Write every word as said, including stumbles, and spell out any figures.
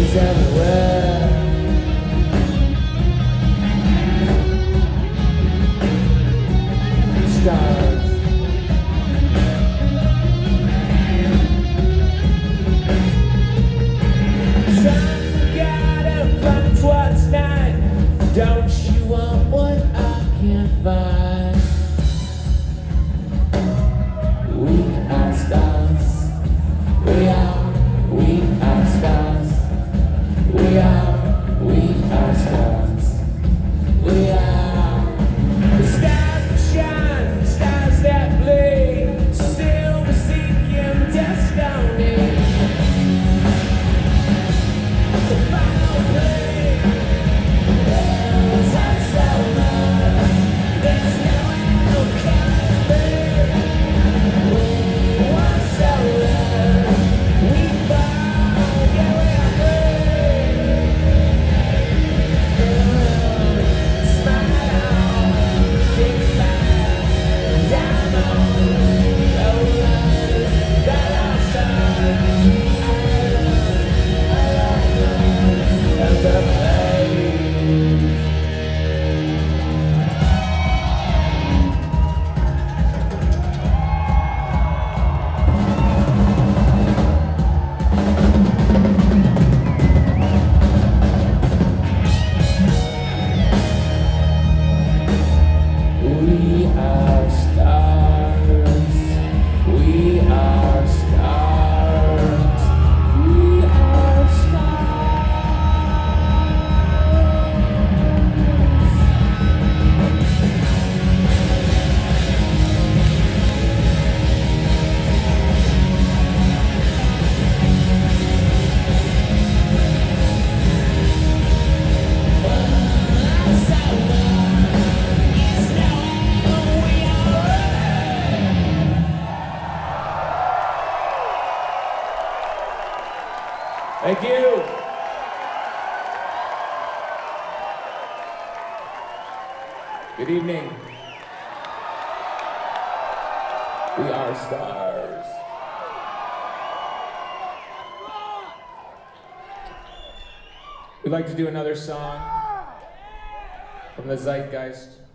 He's everywhere. Stars. Some gotta find what's not. Don't you want what I can't find? We are stars. We are, we are stars. We are, we are stars. We are the stars that shine, stars that bleed, silver seeking destiny. It's a final play. There's not so much. There's no outcome. We want so love. We fall, yeah, we are free. Smile, think back, down on those lines that are stars. I love, I love the place. We are stars. We are stars. We are Thank you. Good evening. We are stars. We'd like to do another song from the Zeitgeist.